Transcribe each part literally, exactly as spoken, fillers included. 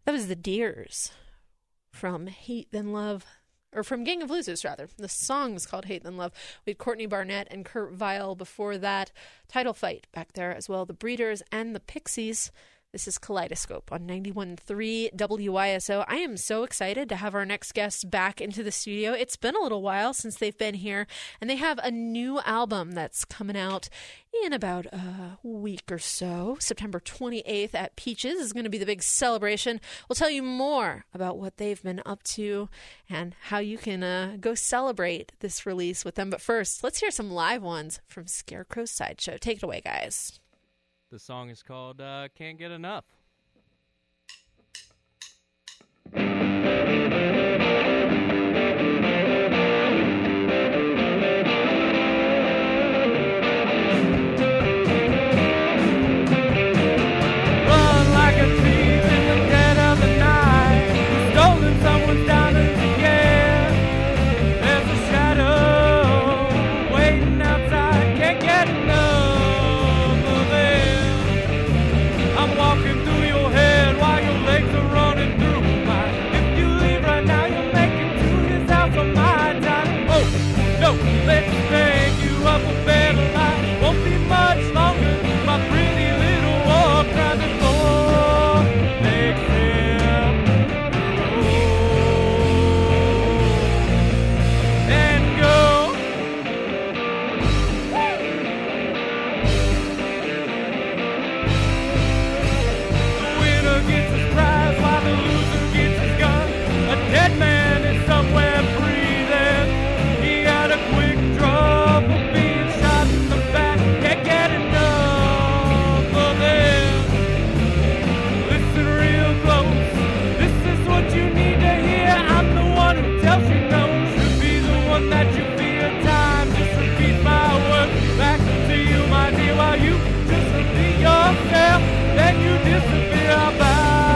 That was the Deers from Hate Then Love, or from Gang of Losers, rather. The song is called Hate Then Love. We had Courtney Barnett and Kurt Vile before that. Title Fight back there as well. The Breeders and the Pixies. This is Kaleidoscope on ninety-one point three W I S O. I am so excited to have our next guests back into the studio. It's been a little while since they've been here, and they have a new album that's coming out in about a week or so. September twenty-eighth at Peaches is going to be the big celebration. We'll tell you more about what they've been up to and how you can uh, go celebrate this release with them. But first, let's hear some live ones from Scarecrow Sideshow. Take it away, guys. The song is called uh, Can't Get Enough. Run like a thief in the dead of the night, stolen someone's diamonds again. There's a shadow waiting outside, can't get enough. Walking through your head while your legs are running through mine. If you leave right now, you'll make it to his house on my time. Oh, no, let's make you up a better life. Won't be much longer, my pretty little walk round the floor. Makes him go and go. Gets his prize while the loser gets his gun. A dead man is somewhere breathing. He had a quick draw for being shot in the back. Can't get enough of him. Listen real close. This is what you need to hear. I'm the one who tells you no. Should be the one that you fear. Time just repeats my words back to you, my dear, while you just repeat yourself. Then you disappear. Bye.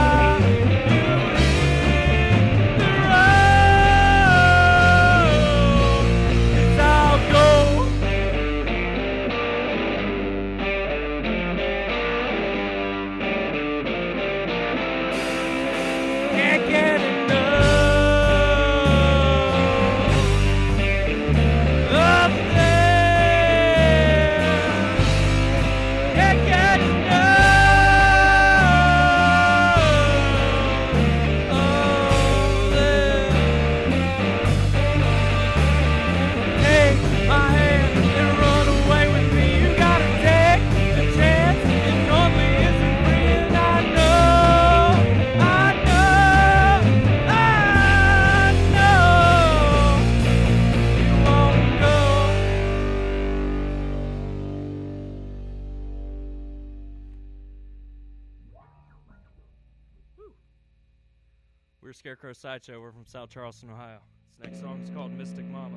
We're Scarecrow Sideshow. We're from South Charleston, Ohio. This next song is called Mystic Mama.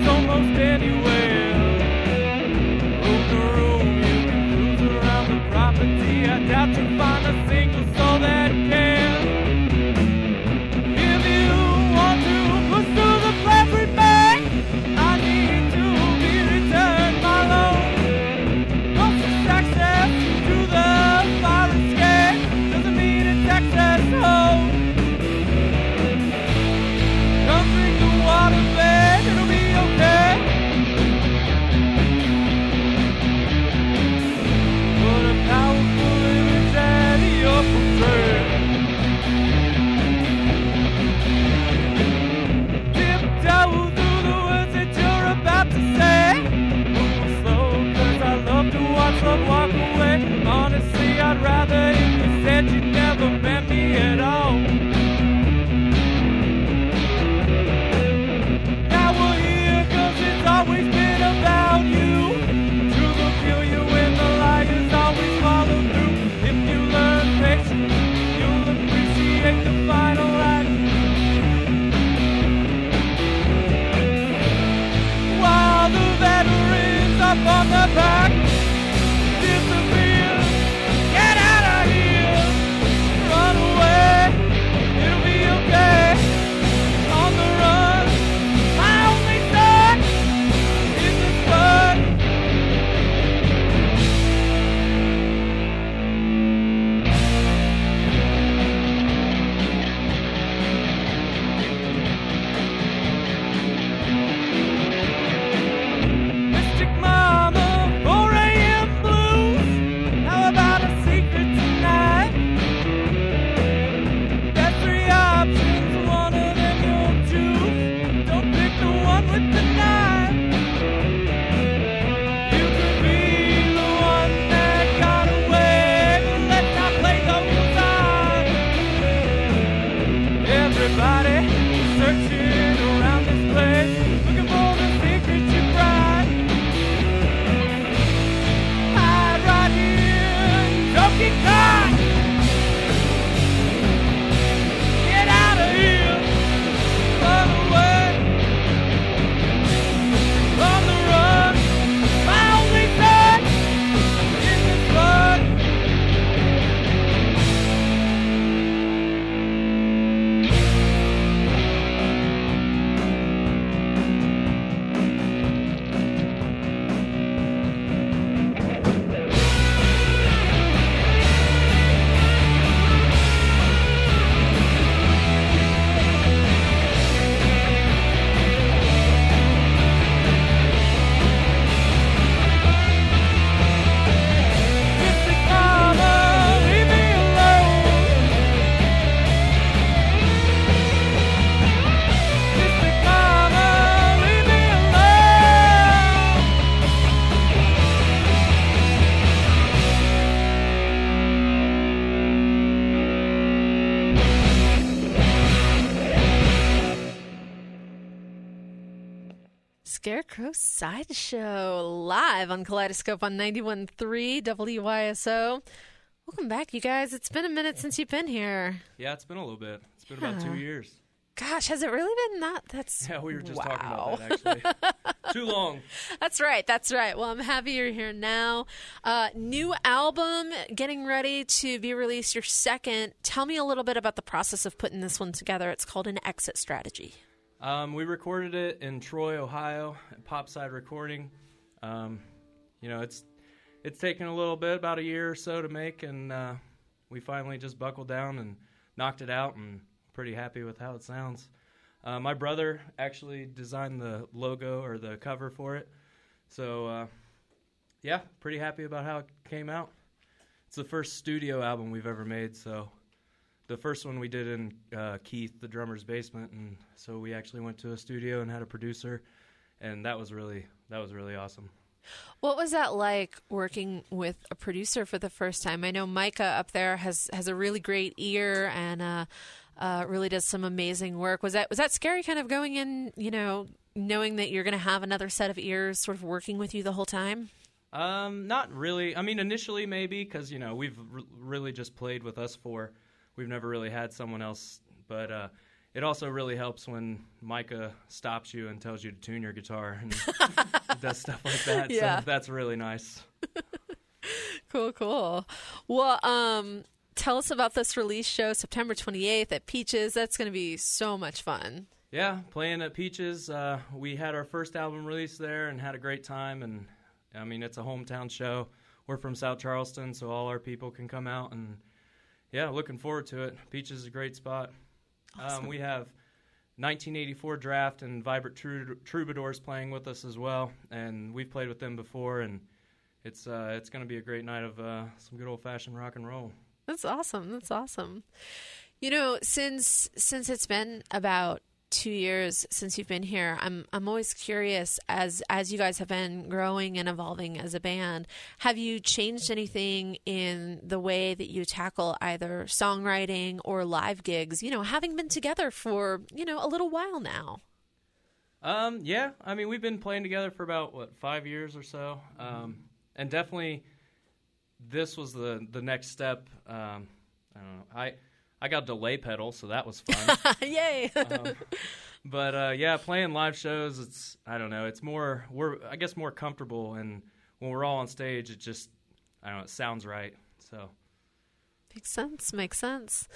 Almost anywhere. Room to room, you can cruise around the property. Scarecrow Sideshow, live on Kaleidoscope on ninety-one point three W Y S O. Welcome back, you guys. It's been a minute since you've been here. Yeah, it's been a little bit. It's been Yeah. about two years. Gosh, has it really been that? That's Yeah, we were just wow. talking about that, actually. Too long. That's right. That's right. Well, I'm happy you're here now. Uh, new album getting ready to be released, your second. Tell me a little bit about the process of putting this one together. It's called An Exit Strategy. Um, we recorded it in Troy, Ohio, at Popside Recording. Um, you know, it's it's taken a little bit, about a year or so to make, and uh, we finally just buckled down and knocked it out, and pretty happy with how it sounds. Uh, my brother actually designed the logo or the cover for it, so uh, yeah, pretty happy about how it came out. It's the first studio album we've ever made, so the first one we did in uh, Keith, the drummer's basement, and so we actually went to a studio and had a producer, and that was really that was really awesome. What was that like working with a producer for the first time? I know Micah up there has, has a really great ear and uh, uh, really does some amazing work. Was that was that scary, kind of going in, you know, knowing that you're going to have another set of ears sort of working with you the whole time? Um, not really. I mean, initially maybe, because you know we've r- really just played with us four. We've never really had someone else, but uh, it also really helps when Micah stops you and tells you to tune your guitar and does stuff like that. Yeah. So that's really nice. Cool, cool. Well, um, tell us about this release show, September twenty-eighth at Peaches. That's going to be so much fun. Yeah, playing at Peaches. Uh, we had our first album release there and had a great time. And I mean, it's a hometown show. We're from South Charleston, so all our people can come out and. Yeah, looking forward to it. Peaches is a great spot. Awesome. Um, we have nineteen eighty-four Draft and Vibrant Trou- Troubadours playing with us as well, and we've played with them before, and it's uh, it's going to be a great night of uh, some good old-fashioned rock and roll. That's awesome. That's awesome. You know, since since it's been about two years since you've been here, I'm I'm always curious, as as you guys have been growing and evolving as a band, have you changed anything in the way that you tackle either songwriting or live gigs, you know, having been together for, you know, a little while now? Um, yeah, I mean, we've been playing together for about, what, five years or so, um, and definitely this was the, the next step. Um, I don't know, I... I got delay pedal, so that was fun. Yay! um, but uh, yeah, playing live shows, it's I don't know, it's more we're I guess more comfortable, and when we're all on stage, it just I don't know, it sounds right. So makes sense. Makes sense.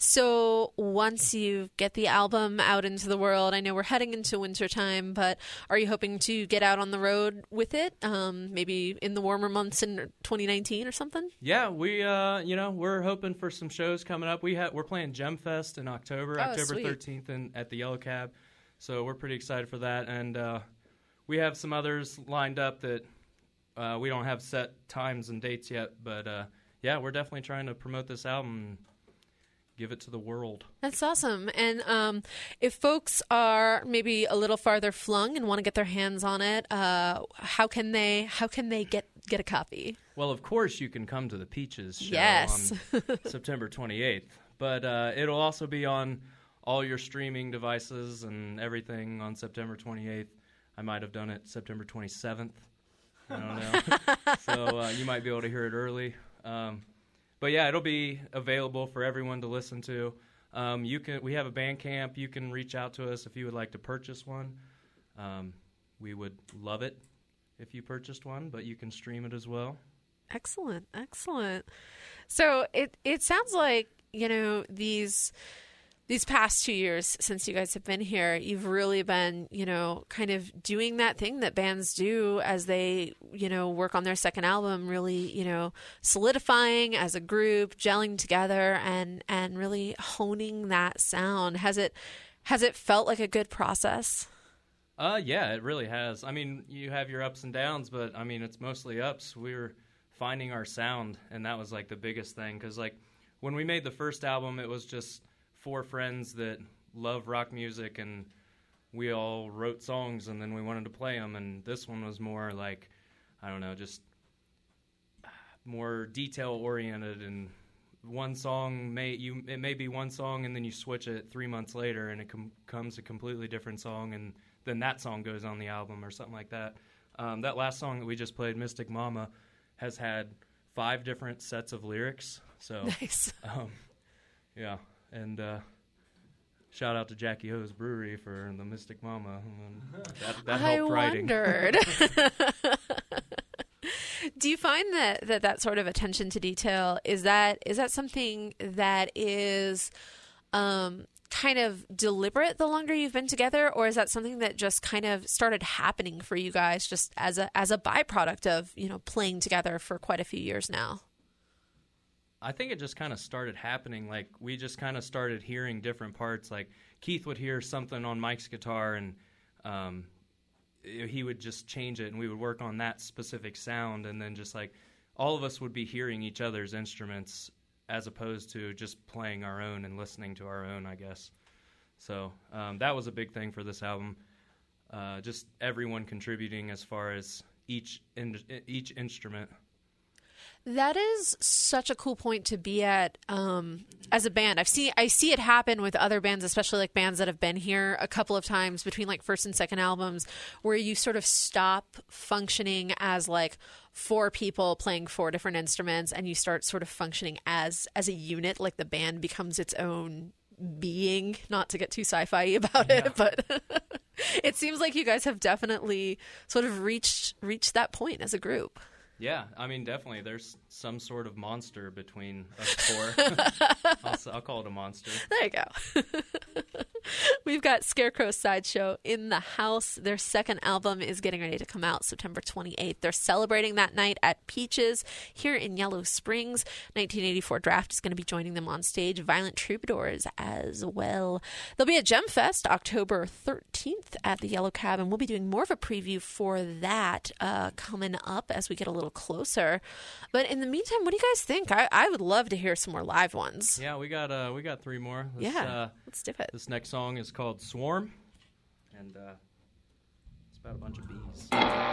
So once you get the album out into the world, I know we're heading into winter time, but are you hoping to get out on the road with it? Um, maybe in the warmer months in twenty nineteen or something? Yeah, we uh, you know we're hoping for some shows coming up. We ha- we're playing Gem Fest in October, Oh, October sweet. thirteenth, in, at the Yellow Cab. So we're pretty excited for that, and uh, we have some others lined up that uh, we don't have set times and dates yet, but. Uh, Yeah, we're definitely trying to promote this album and give it to the world. That's awesome. And um, if folks are maybe a little farther flung and want to get their hands on it, uh, how can they how can they get, get a copy? Well, of course, you can come to the Peaches show Yes. on September twenty-eighth. But uh, it'll also be on all your streaming devices and everything on September twenty-eighth. I might have done it September twenty-seventh. I don't know. so uh, you might be able to hear it early. Um, but yeah, it'll be available for everyone to listen to. Um, you can. We have a Bandcamp. You can reach out to us if you would like to purchase one. Um, we would love it if you purchased one, but you can stream it as well. Excellent. Excellent. So it, it sounds like, you know, these... These past two years since you guys have been here, you've really been, you know, kind of doing that thing that bands do as they, you know, work on their second album, really, you know, solidifying as a group, gelling together and, and really honing that sound. Has it, has it felt like a good process? Uh, yeah, it really has. I mean, you have your ups and downs, but I mean, it's mostly ups. We were finding our sound, and that was like the biggest thing. Cause like when we made the first album, it was just four friends that love rock music, and we all wrote songs, and then we wanted to play them. And this one was more like, I don't know, just more detail oriented. And one song may you it may be one song, and then you switch it three months later, and it com- comes a completely different song. And then that song goes on the album or something like that. Um, that last song that we just played, Mystic Mama, has had five different sets of lyrics. So, Nice. um, yeah, and uh, shout out to Jackie O's Brewery for the Mystic Mama. That, that I helped writing. wondered. Do you find that, that that sort of attention to detail, is that is that something that is um, kind of deliberate the longer you've been together, or is that something that just kind of started happening for you guys just as a as a byproduct of, you know, playing together for quite a few years now? I think it just kind of started happening. Like, we just kind of started hearing different parts. Like, Keith would hear something on Mike's guitar, and um, he would just change it, and we would work on that specific sound. And then just, like, all of us would be hearing each other's instruments as opposed to just playing our own and listening to our own, I guess. So um, that was a big thing for this album. Uh, just everyone contributing as far as each in, each instrument. That is such a cool point to be at um, as a band. I've seen I see it happen with other bands, especially like bands that have been here a couple of times between like first and second albums, where you sort of stop functioning as like four people playing four different instruments, and you start sort of functioning as as a unit. Like the band becomes its own being. Not to get too sci-fi about Yeah. it, but it seems like you guys have definitely sort of reached reached that point as a group. Yeah, I mean, definitely. There's some sort of monster between us four. I'll, s- I'll call it a monster. There you go. We've got Scarecrow Sideshow in the house. Their second album is getting ready to come out September twenty-eighth. They're celebrating that night at Peaches here in Yellow Springs. nineteen eighty-four Draft is going to be joining them on stage. Violent Troubadours as well. They'll be at Gem Fest October thirteenth at the Yellow Cab, and we'll be doing more of a preview for that uh, coming up as we get a little closer. But in the meantime, what do you guys think? I, I would love to hear some more live ones. Yeah, we got uh, we got three more. This, Yeah, uh, let's do it. this next song is called Swarm, and uh, it's about a bunch of bees.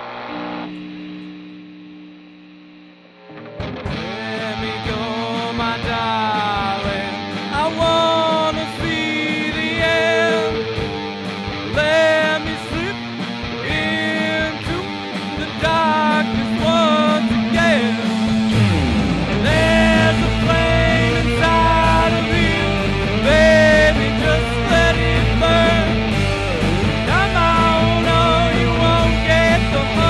Let me go, my darling. I wanna see the end. Let me slip into the darkness once again. There's a flame inside of you, baby, just let it burn. Come on, no, you won't get the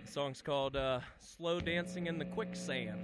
The song's called uh, Slow Dancing in the Quicksand.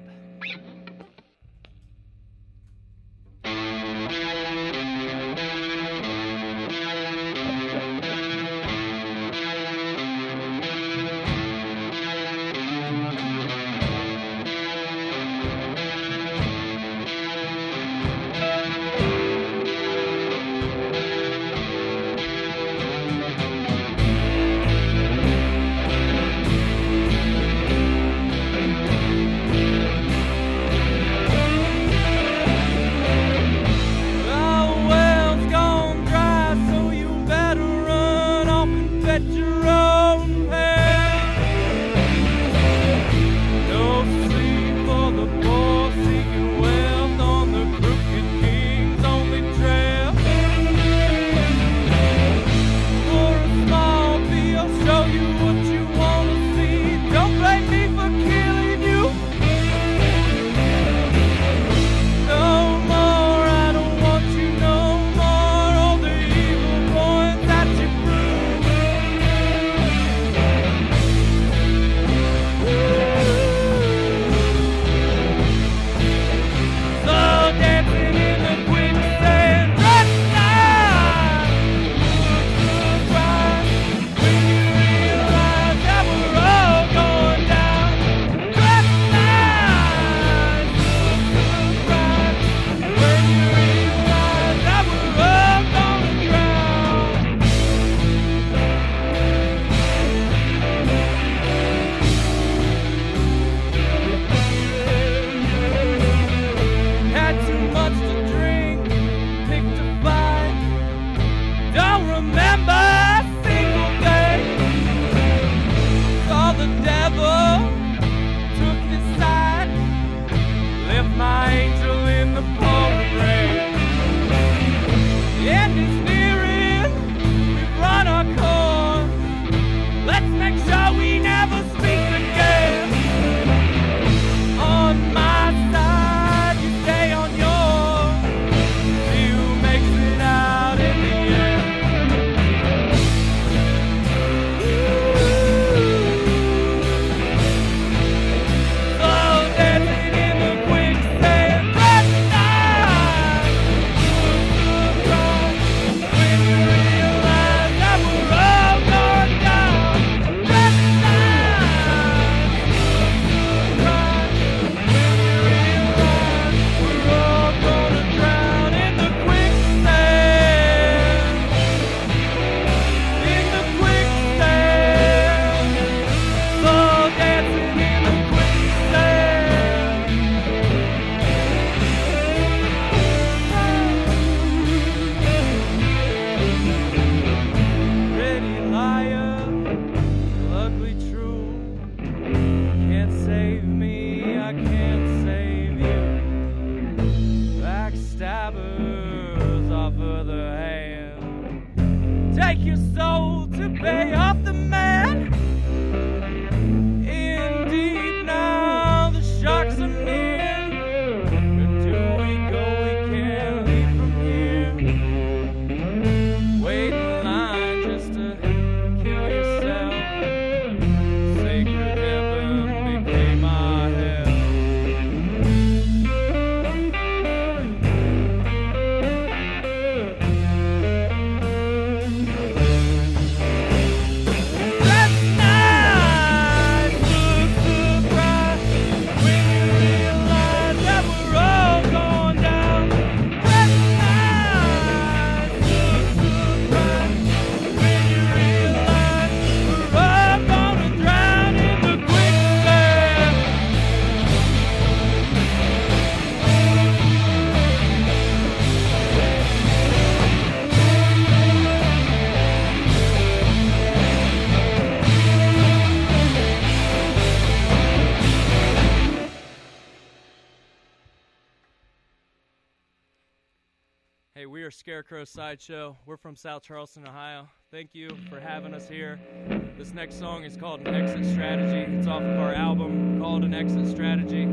Scarecrow Sideshow. We're from South Charleston, Ohio. Thank you for having us here. This next song is called An Exit Strategy. It's off of our album called An Exit Strategy.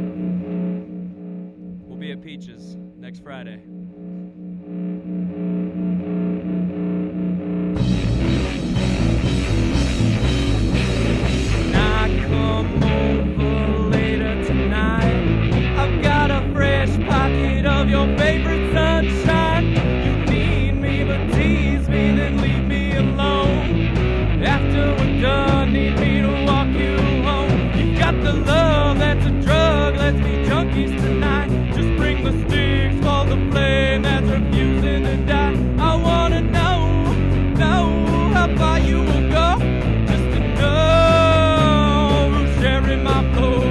We'll be at Peaches next Friday. Now I come fresh pocket of your favorite sunshine. You need me but tease me, then leave me alone. After we're done, need me to walk you home. You've got the love that's a drug, let's be junkies tonight. Just bring the sticks for the flame that's refusing to die. I wanna know, know how far you will go, just to know who's sharing my flow.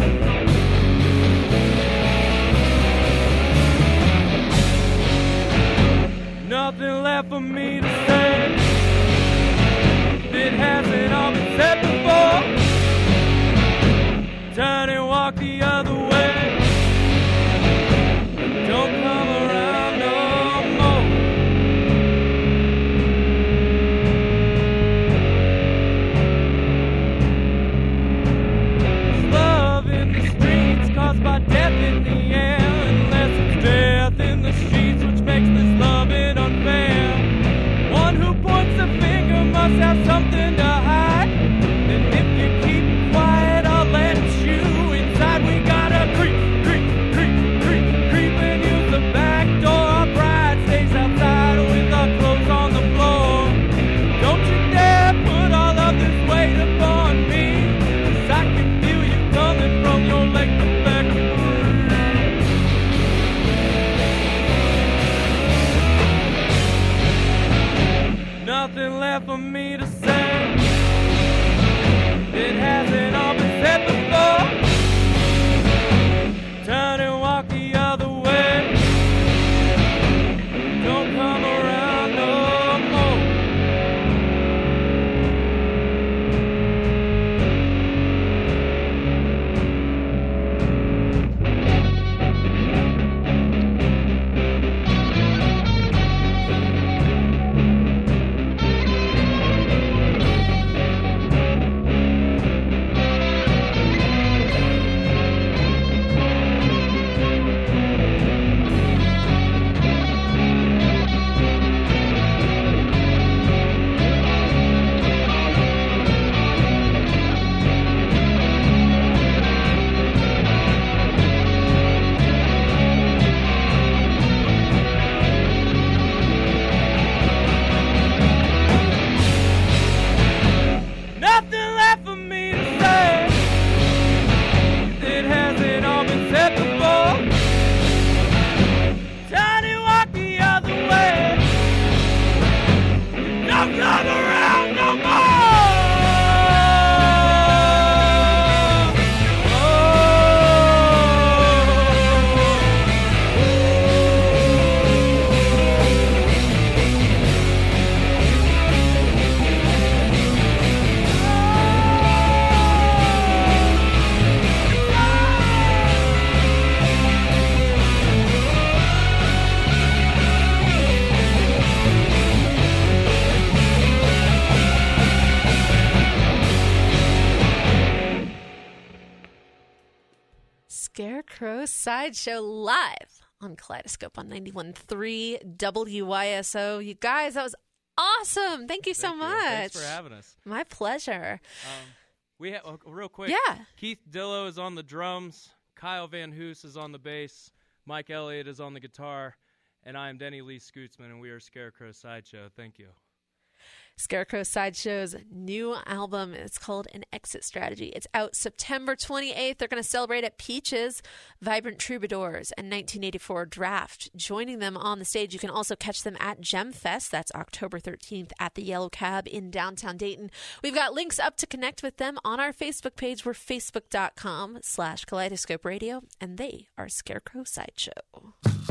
Nothing left for me to say that hasn't all been said before. Turn and walk the other way. Don't come around no more. There's love in the streets caused by death in the air, unless it's death in the sheets, which makes this loving unfair. One who points a finger must have something to hide, and if you keep quiet, I'll let you inside. We gotta creep, creep, creep, creep, creep, and use the back door. Our bride stays outside with our clothes on the floor. Don't you dare put all of this weight upon me, 'cause I can feel you coming from your leg to back. Nothing left for me to say. It hasn't all been said before. Turn and walk the other way. Don't come around no more. Nothing left for me to say. It hasn't all been said before. Turn and walk the other way. Don't come around no more. Scarecrow Sideshow live on Kaleidoscope on ninety-one point three W Y S O. You guys, that was awesome. Thank you so Thank you. much. Thanks for having us. My pleasure. Um, we have uh, real quick. Yeah. Keith Dillow is on the drums. Kyle Van Hoos is on the bass. Mike Elliott is on the guitar, and I am Denny Lee Scootsman, and we are Scarecrow Sideshow. Thank you. Scarecrow Sideshow's new album is called An Exit Strategy. It's out September twenty-eighth. They're going to celebrate at Peaches, Vibrant Troubadours, and nineteen eighty-four Draft. Joining them on the stage, you can also catch them at Gemfest. That's October thirteenth at the Yellow Cab in downtown Dayton. We've got links up to connect with them on our Facebook page. We're facebook.com slash Kaleidoscope Radio, and they are Scarecrow Sideshow.